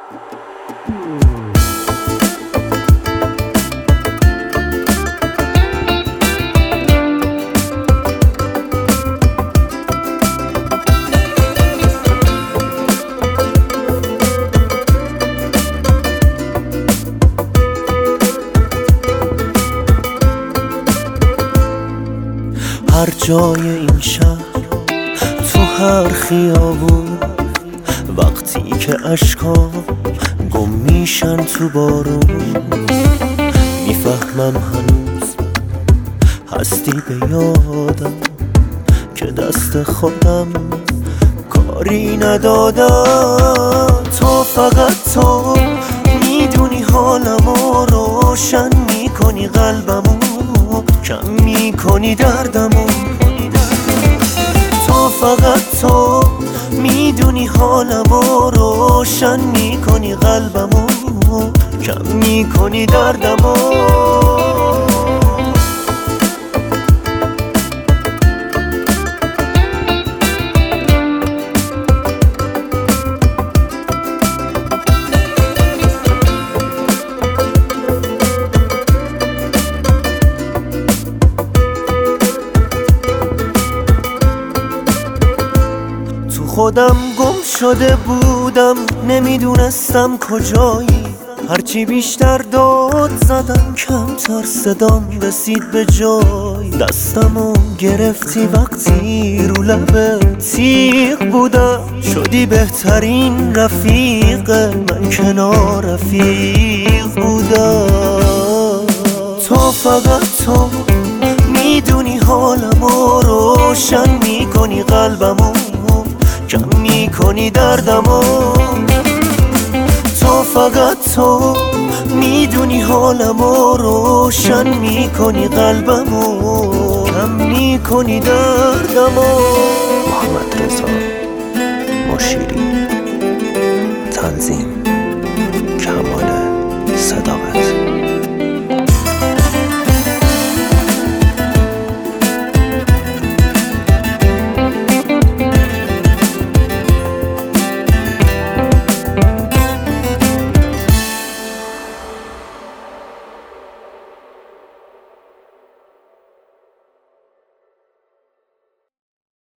هر جای این شهر، تو هر خیابون، وقتی که اشکا گم میشن تو بارون، میفهمم هنوز هستی به یادم که دست خودم کاری ندادم. تو فقط تو میدونی حالمو روشن میکنی، قلبمو کم میکنی، دردمو. تو فقط تو میدونی حالمو روشن میکنی، قلبمو کم میکنی، دردمو. خودم گم شده بودم، نمیدونستم کجایی. هرچی بیشتر داد زدم کمتر صدام رسید به جای. دستمو گرفتی وقتی رو لبت تیغ بودم، شدی بهترین رفیق من، کنار رفیق بودم. تو فقط تو میدونی حالمو روشن میکنی، قلبمو کم میکنی، دردمو. تو فقط تو میدونی حالمو روشن میکنی، قلبمو کم میکنی، دردمو. محمد رضا مشیری، تنظیم